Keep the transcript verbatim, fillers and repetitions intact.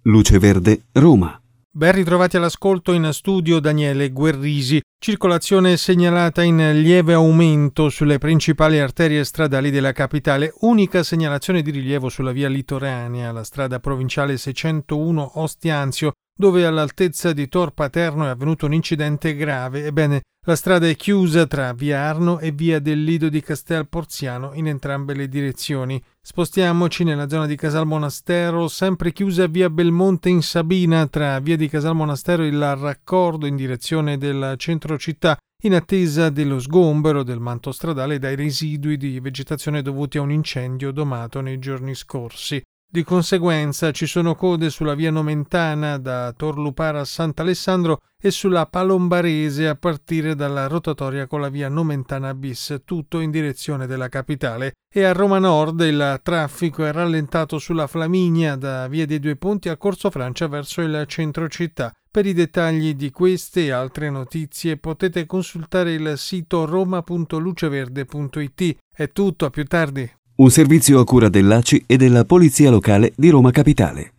Luce Verde, Roma. Ben ritrovati all'ascolto, in studio Daniele Guerrisi. Circolazione segnalata in lieve aumento sulle principali arterie stradali della capitale. Unica segnalazione di rilievo sulla via litoranea, la strada provinciale seicentouno Ostia-Anzio, dove all'altezza di Tor Paterno è avvenuto un incidente grave. Ebbene, la strada è chiusa tra via Arno e via del Lido di Castel Porziano in entrambe le direzioni. Spostiamoci nella zona di Casal Monastero, sempre chiusa via Belmonte in Sabina tra via di Casal Monastero e il raccordo in direzione del centro città, in attesa dello sgombero del manto stradale dai residui di vegetazione dovuti a un incendio domato nei giorni scorsi. Di conseguenza ci sono code sulla via Nomentana da Tor Lupara a Sant'Alessandro e sulla Palombarese a partire dalla rotatoria con la via Nomentana bis, tutto in direzione della capitale. E a Roma Nord il traffico è rallentato sulla Flaminia da via dei Due Ponti a Corso Francia verso il centro città. Per i dettagli di queste e altre notizie potete consultare il sito roma punto luceverde punto it. È tutto, a più tardi. Un servizio a cura dell'A C I e della Polizia Locale di Roma Capitale.